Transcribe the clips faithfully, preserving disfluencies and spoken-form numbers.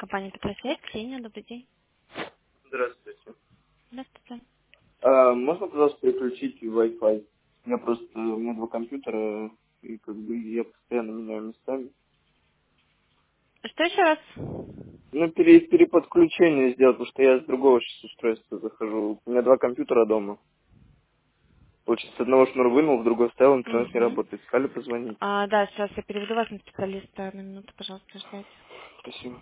Компания Петросвет, Ксения, добрый день. Здравствуйте. Здравствуйте. А, можно, пожалуйста, переключить Wi-Fi? У меня просто, у меня два компьютера, и как бы я постоянно меняю местами. Что еще раз? Ну, пере, переподключение сделать, потому что я с другого сейчас устройства захожу. У меня два компьютера дома. Получается, с одного шнур вынул, в другой вставил, интернет не Угу. работает. Сказали позвонить. А, да, сейчас я переведу вас на специалиста. На минуту, пожалуйста, ждать. Спасибо.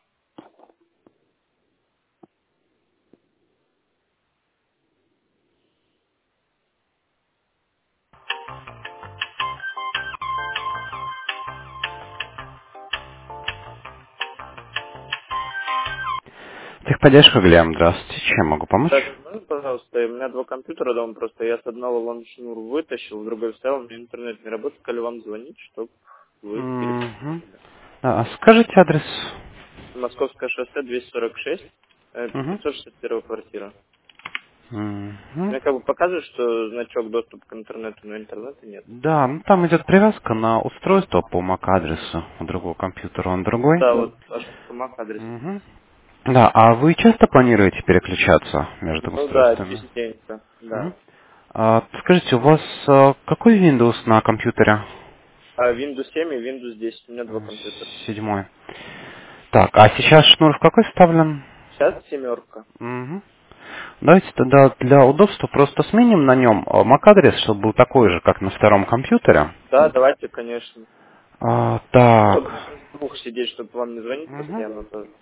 Техподдержка, Глеб, здравствуйте. Чем могу помочь? Так, можно, пожалуйста, у меня два компьютера дома, просто я с одного вон шнур вытащил, в другой вставил, у меня интернет не работает. Сказали вам звонить, чтобы вы Угу. переподключили. А скажите адрес. Московское шоссе двести сорок шесть, э, Угу. пятьсот шестьдесят первая квартира. Угу. Мне как бы показывает, что значок доступ к интернету, но интернета нет. Да, ну там идет привязка на устройство по MAC-адресу. У другого компьютера он другой. Да, вот ошибка мак адрес. Угу. Да, а вы часто планируете переключаться между Ну да, устройствами? частенько, Угу. да. А, скажите, у вас а, какой Windows на компьютере? А Windows семь и Windows десять, у меня два М, компьютера. Седьмой. Так, а сейчас шнур в какой вставлен? Сейчас семерка. Угу. Давайте тогда для удобства просто сменим на нем MAC-адрес, чтобы был такой же, как на втором компьютере. Да, давайте, конечно. А, Чтобы так. с двух сидеть, чтобы вам не звонить Мгм. постоянно тоже.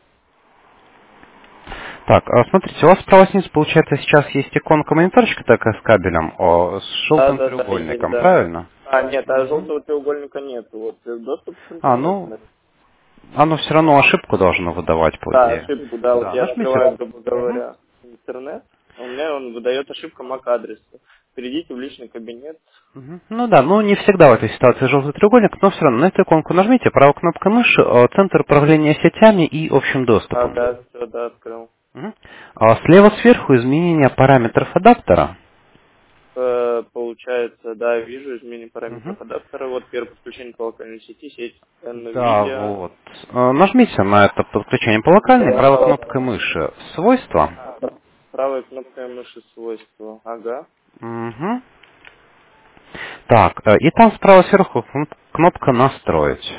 Так, а смотрите, у вас справа снизу, получается, сейчас есть иконка мониторчика такая с кабелем, о, с Да, желтым да, да, есть, треугольником, да. правильно? А, нет, а Мгм. желтого треугольника нет. Вот э, доступ к А, интернету. ну, Да, оно все равно ошибку должно выдавать, по Да, идее. ошибку, да, вот Да, я нажмите. открываю, грубо Мгм. говоря, интернет, а у меня он выдает ошибка мак адреса. Перейдите в личный кабинет. Мгм. Ну да, ну не всегда в этой ситуации желтый треугольник, но все равно на эту иконку нажмите, правой кнопкой мыши, э, центр управления сетями и общим А, доступом. да, все, да, открыл. Мгм. А слева сверху изменение параметров адаптера. Э, получается, да, вижу изменение Мгм. параметров адаптера. Вот первое подключение по локальной сети, сеть Да, NVIDIA. вот. Э, Нажмите на это подключение по локальной Я правой нажал, кнопкой да. мыши «Свойства». А, пр- правой кнопкой мыши свойства. Ага. Мгм. Так, э, и там справа сверху кн- кнопка «Настроить».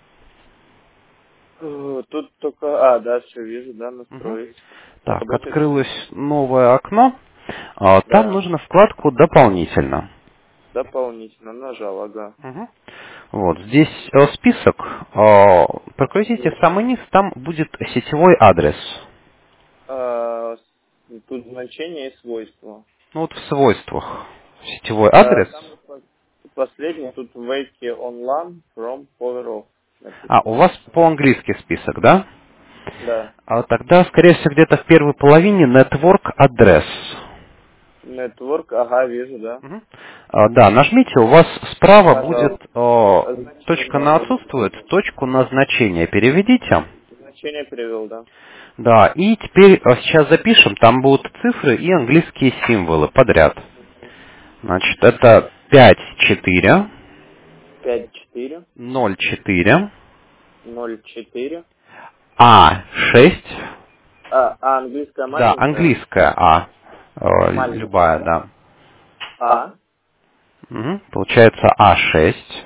Э, Тут только... А, да, все вижу, да, Мгм. настроить. Так, Работает все? открылось новое окно. А, Там Да. нужно вкладку «Дополнительно». Дополнительно нажал, ага. Мгм. Вот, здесь э, список. Э, Прокрутите в самый низ, там будет сетевой адрес. А, с- тут значение и свойства. Ну вот в свойствах сетевой А, адрес. самый по- последний, тут wake online from power off А, у написано. вас по-английски список, да? Да. А тогда, скорее всего, где-то в первой половине network address. Network, ага, вижу, да. Мгм. А, да, нажмите, у вас справа будет Нажал. о, А, точка Значение, на вот отсутствует, точку на значение переведите. значение перевел, да. Да, и теперь э, сейчас запишем, там будут цифры и английские символы подряд. Значит, это пять четыре Пять четыре ноль четыре ноль четыре. а шесть. А, а английская Да, маленькая? английская А. Э, Маленькая, любая, да? да. А, Мгм. Получается а шесть.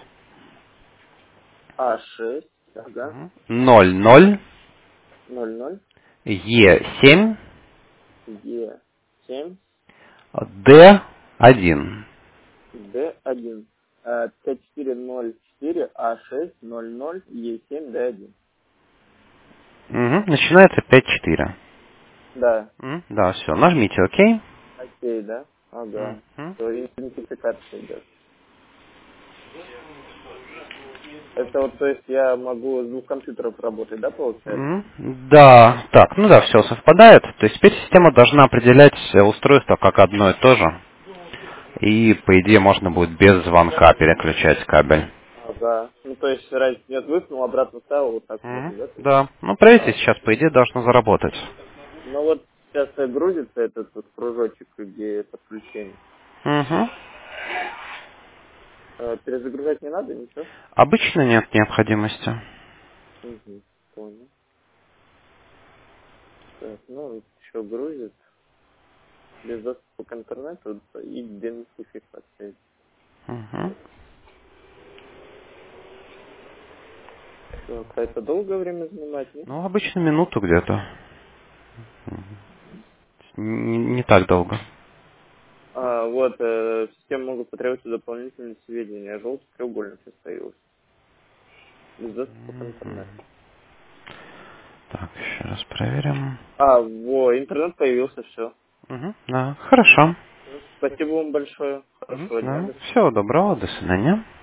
А шесть, ага, ноль ноль ноль ноль е семь Е семь д один. Д один. пять четыре ноль четыре А шесть ноль ноль Е семь Д один. Мгм. Начинается пять четыре. Да, Мгм. Да, все. Нажмите ОК. окей, да? Ага. Мгм. То идентификация идет. Это вот, то есть я могу с двух компьютеров работать, да, получается? Мгм. Да, так, ну да, все совпадает. То есть теперь система должна определять э, устройство как одно и то же. И, по идее, можно будет без звонка переключать кабель. Ага. Ну, то есть разницы нет, выпнул, обратно ставил, вот так Мгм. можно, да? То есть? Да. Ну, проверьте, сейчас, по идее, должно заработать. Ну вот сейчас э, грузится этот вот кружочек, где подключение. Угу. Э, Перезагружать не надо, ничего? Обычно нет необходимости. Угу, понял. Так, ну, еще грузит. Без доступа к интернету и идентификации. Угу. Так, а это долгое время занимает, нет? Ну, обычно минуту где-то. Не, не так долго. А, вот, э, система могут потребоваться дополнительные сведения. Желтый треугольник состоялся. Без доступа к интернету. Так, еще раз проверим. А, во, интернет появился, все. Угу. Да, хорошо. Спасибо вам большое. Мгм. Хорошего дня, Да. до свидания. Всего доброго, до свидания.